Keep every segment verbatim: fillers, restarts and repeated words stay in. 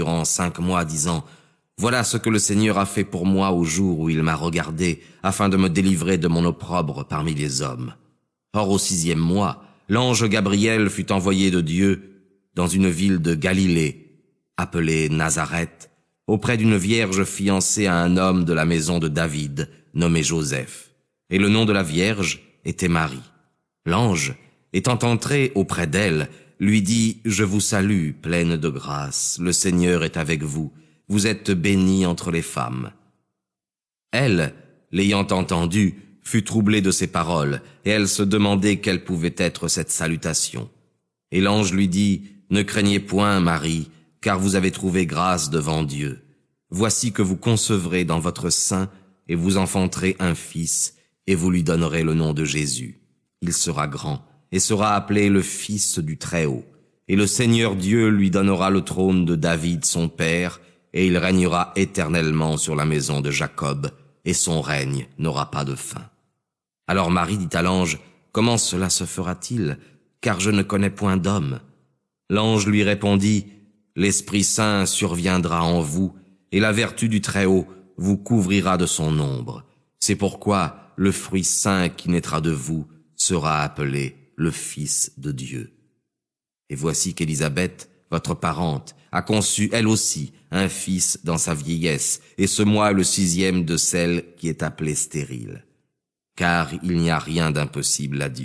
durant cinq mois, disant « Voilà ce que le Seigneur a fait pour moi au jour où il m'a regardé, afin de me délivrer de mon opprobre parmi les hommes. » Or au sixième mois, l'ange Gabriel fut envoyé de Dieu dans une ville de Galilée, appelée Nazareth, auprès d'une vierge fiancée à un homme de la maison de David, nommé Joseph. Et le nom de la vierge était Marie. L'ange, étant entré auprès d'elle, lui dit « Je vous salue, pleine de grâce, le Seigneur est avec vous, vous êtes bénie entre les femmes. » Elle, l'ayant entendu, fut troublée de ces paroles, et elle se demandait quelle pouvait être cette salutation. Et l'ange lui dit « Ne craignez point, Marie, car vous avez trouvé grâce devant Dieu. Voici que vous concevrez dans votre sein, et vous enfanterez un fils, et vous lui donnerez le nom de Jésus. Il sera grand, et sera appelé le Fils du Très-Haut. Et le Seigneur Dieu lui donnera le trône de David son père, et il régnera éternellement sur la maison de Jacob, et son règne n'aura pas de fin. » Alors Marie dit à l'ange, « Comment cela se fera-t-il, car je ne connais point d'homme ?» L'ange lui répondit, « L'Esprit Saint surviendra en vous, et la vertu du Très-Haut vous couvrira de son ombre. C'est pourquoi le fruit saint qui naîtra de vous sera appelé le Fils de Dieu. Et voici qu'Élisabeth, votre parente, a conçu elle aussi un fils dans sa vieillesse, et ce mois est le sixième de celle qui est appelée stérile. Car il n'y a rien d'impossible à Dieu. »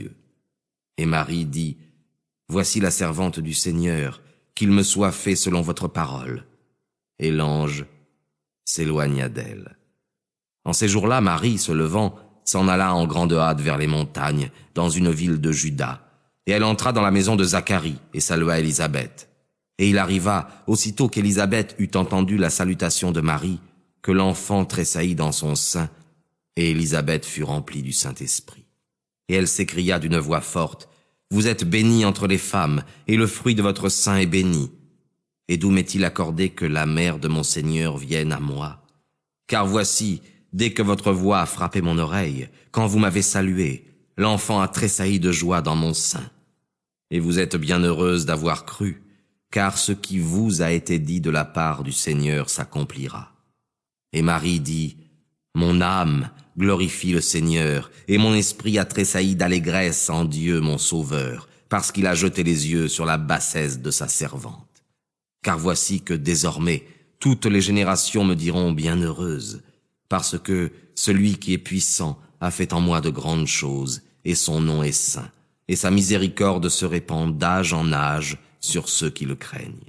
Et Marie dit, « Voici la servante du Seigneur, qu'il me soit fait selon votre parole. » Et l'ange s'éloigna d'elle. En ces jours-là, Marie, se levant, s'en alla en grande hâte vers les montagnes, dans une ville de Juda. Et elle entra dans la maison de Zacharie et salua Élisabeth. Et il arriva, aussitôt qu'Élisabeth eut entendu la salutation de Marie, que l'enfant tressaillit dans son sein, et Élisabeth fut remplie du Saint-Esprit. Et elle s'écria d'une voix forte, « Vous êtes bénie entre les femmes, et le fruit de votre sein est béni. Et d'où m'est-il accordé que la mère de mon Seigneur vienne à moi? Car voici, dès que votre voix a frappé mon oreille, quand vous m'avez salué, l'enfant a tressailli de joie dans mon sein. Et vous êtes bien heureuse d'avoir cru, car ce qui vous a été dit de la part du Seigneur s'accomplira. » Et Marie dit, « Mon âme glorifie le Seigneur, et mon esprit a tressailli d'allégresse en Dieu mon Sauveur, parce qu'il a jeté les yeux sur la bassesse de sa servante. Car voici que désormais, toutes les générations me diront bienheureuse, parce que celui qui est puissant a fait en moi de grandes choses, et son nom est saint, et sa miséricorde se répand d'âge en âge sur ceux qui le craignent.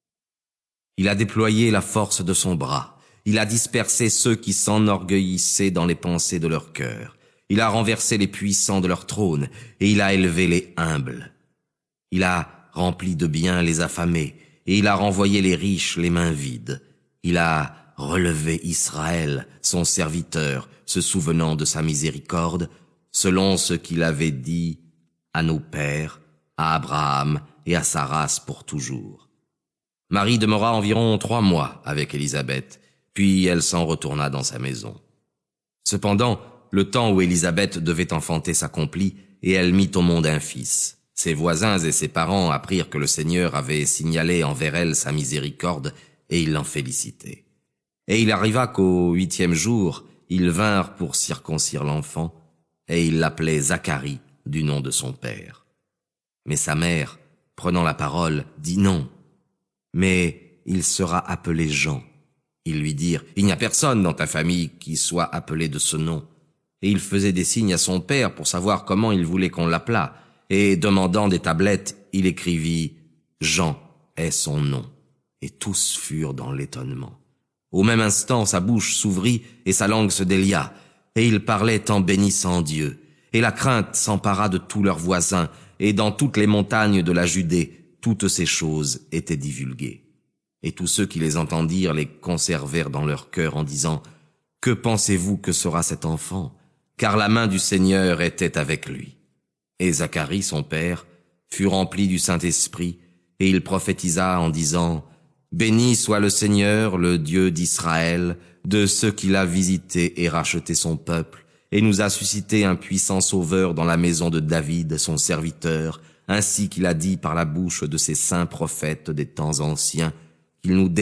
Il a déployé la force de son bras, il a dispersé ceux qui s'enorgueillissaient dans les pensées de leur cœur, il a renversé les puissants de leur trône, et il a élevé les humbles. Il a rempli de biens les affamés, et il a renvoyé les riches les mains vides. Il a relevé Israël, son serviteur, se souvenant de sa miséricorde, selon ce qu'il avait dit à nos pères, à Abraham et à sa race pour toujours. » Marie demeura environ trois mois avec Élisabeth, puis elle s'en retourna dans sa maison. Cependant, le temps où Élisabeth devait enfanter s'accomplit, et elle mit au monde un fils. Ses voisins et ses parents apprirent que le Seigneur avait signalé envers elle sa miséricorde, et ils l'en félicitaient. Et il arriva qu'au huitième jour, ils vinrent pour circoncire l'enfant, et ils l'appelaient Zacharie, du nom de son père. Mais sa mère, prenant la parole, dit non. Mais il sera appelé Jean. Ils lui dirent, il n'y a personne dans ta famille qui soit appelé de ce nom. Et il faisait des signes à son père pour savoir comment il voulait qu'on l'appelât. Et demandant des tablettes, il écrivit, Jean est son nom. Et tous furent dans l'étonnement. Au même instant, sa bouche s'ouvrit et sa langue se délia. Et il parlait en bénissant Dieu. Et la crainte s'empara de tous leurs voisins, et dans toutes les montagnes de la Judée, toutes ces choses étaient divulguées. Et tous ceux qui les entendirent les conservèrent dans leur cœur en disant, « Que pensez-vous que sera cet enfant? Car la main du Seigneur était avec lui. » Et Zacharie, son père, fut rempli du Saint-Esprit, et il prophétisa en disant, « Béni soit le Seigneur, le Dieu d'Israël, de ceux qu'il a visité et racheté son peuple, et nous a suscité un puissant sauveur dans la maison de David, son serviteur, ainsi qu'il a dit par la bouche de ses saints prophètes des temps anciens, qu'il nous